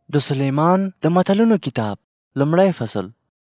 د سلیمان د متلونو کتاب لومړی فصل.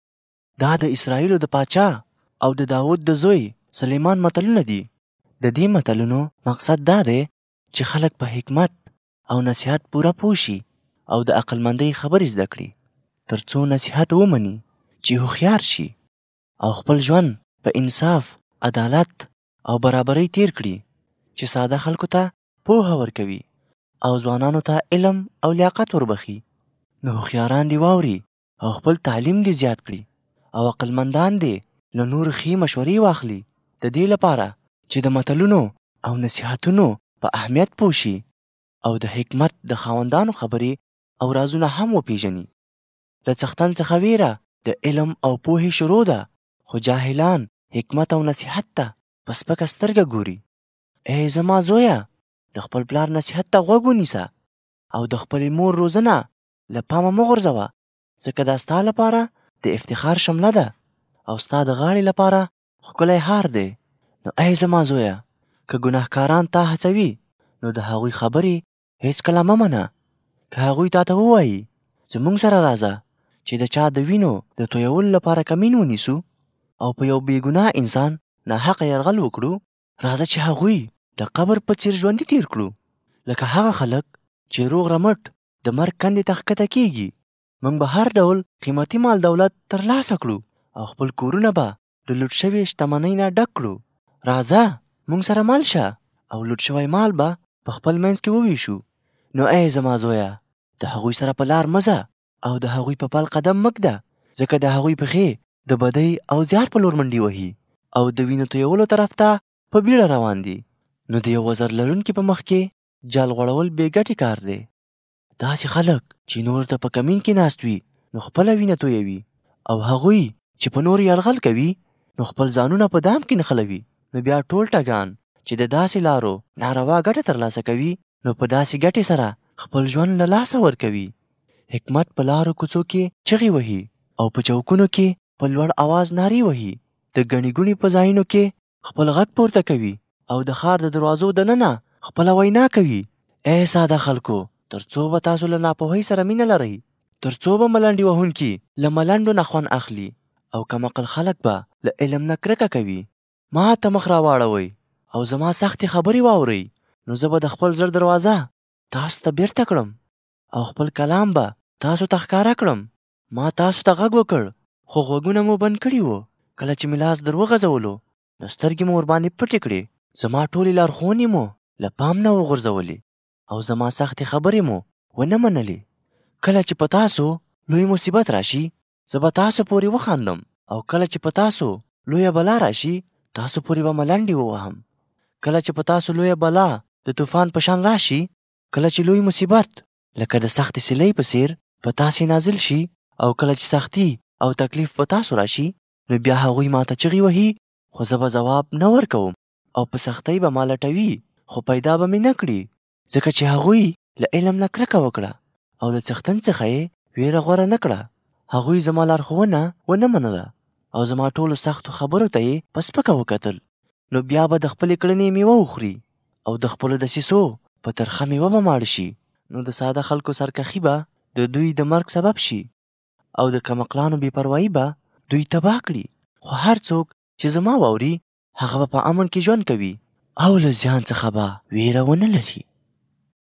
دا د اسرائیلو د پاچا او د داود د زوی سلیمان متلونه دي. د دې متلونو مقصد دا دی چې خلک په حکمت او نصیحت پوره پوه شي او د عقلمندۍ خبرې زده کړي، تر څو نصیحت ومني چې هوښیار شي او خپل ژوند په انصاف، عدالت او برابرۍ تیر کړي، چې ساده خلکو ته پوهه ورکوي او ځوانانو ته علم او لیاقت وربخي. نو هوښیاران دې واوري او خپل تعلیم دې زیات کړي او عقلمندان دې له نورو ښې مشورې واخلي، د دې لپاره چې د متلونو او نصیحتونو په اهمیت پوه شي او د حکمت د خاوندانو خبرې او رازونه هم وپیژني. له څښتن څخه ویره د علم او پوهې شروع ده، خو جاهلان حکمت او نصیحت ته په سپکه سترګه ګوري. ای زما زویه، د خپل پلار نصیحت ته غوږ ونیسه او د خپلې مور روزنه له پامه مه غورځوه، ځکه دا ستا لپاره د افتخار شمله ده او ستا د غاړې لپاره ښکلی هار دی. نو ای زما زویه، که ګناهکاران تا هڅوي نو د هغوی خبرې هیڅکله مه منه. که هغوی تا ته ووایي زموږ سره راځه چې د چا د وینو د تویولو لپاره کمین ونیسو او په یو بېګناه انسان ناحقه یرغل وکړو، راځه چې هغوی د قبر په څیر ژوندي تیر کړو، لکه هغه خلک چې روغ رمټ د مرګ کندې ته ښکته کیږي. موږ به هر ډول قیمتي مال دولت ترلاسه کړو او خپل کورونه به د لوټ شوې شتمنۍ نه ډک کړو. راځه موږ سره مل شه او لوټ شوی مال به په خپل منځ کې وویشو. نو ای زما زویه، د هغوی سره په لار مه ځه او د هغوی په پل قدم مه ږده، ځکه د هغوی پښې د بدۍ او زیار په لور منډې وهي او د وینو تویولو طرف ته په بیړه روان دي. نو د یو وزر لرونکي په مخ کې جال غوړول بې ګټې کار دی. داسې خلک چې نور ته په کمین کې ناست وي نو خپله وینه تویوي، او هغوی چې په نور یرغل کوي نو خپل ځانونه په دام کې نښلوي. نو بیا ټول ټګان چې د داسې لارو ناروا ګټه ترلاسه کوي نو په داسې ګټې سره خپل ژوند له لاسه ورکوي. حکمت په لارو کوڅو کې چغې وهي او په چوکونو کې په لوړ آواز نارې وهي. د ګڼې ګوڼې په ځایونو کې خپل غږ پورته کوي او د ښار د دروازو دننه خپله وینا کوي. ای ساده خلکو، تر څو به تاسو له ناپوهۍ سره مینه لرئ؟ تر څو به ملنډې وهونکي له ملنډو نه خوند اخلي او کم عقل خلک به له علم نه کرکه کوي؟ ما ته مخ راواړوئ او زما سختې خبرې واورئ، نو زه به د خپل زړه دروازه تاسو ته بیرته کړم او خپل کلام به تاسو ته ښکاره کړم. ما تاسو ته غږ وکړ خو غوږونه مو بند کړي وو. کله چې مې لاس در وغځولو نو سترګې مو ورباندې پټې کړې. زما ټولې لارښوونې مو له پام نه وغورځولې او زما سختې خبرې مو ونه منلې. کله چې په تاسو لوی مصیبت راشي زه به تاسو پورې وخاندم، او کله چې په تاسو لویه بلا راشي تاسو پورې به ملنډې ووهم. کله چې په تاسو لویه بلا د طوفان په شان راشي، کله چې لوی مصیبت لکه د سختې سیلۍ په څیر په تاسې نازل شي، او کله چې سختي او تکلیف په تاسو راشي، نو بیا هغوی ماته چغې وهي خو زه به ځواب نه ورکوم، او په سختۍ به ما لټوي خو پیدا به مې نه کړي، ځکه چې هغوی له علم نه کرکه وکړه او له څښتن څخه یې ویره غوره نه کړه. هغوی زما لارښوونه ونه منله او زما ټولو سختو خبرو ته یې په سپکه وکتل. نو بیا به د خپلې کړنې میوه وخوري او د خپلو دسیسو په ترخه میوه به ماړه شي. نو د ساده خلکو سرکښي به د دوی د مرګ سبب شي او د کمعقلانو بې پروایي به دوی تباه کړي. خو هر څوک چې زما واوري هغه به په امن کې ژوند کوي او له زیان څخه به ویره ونه لري.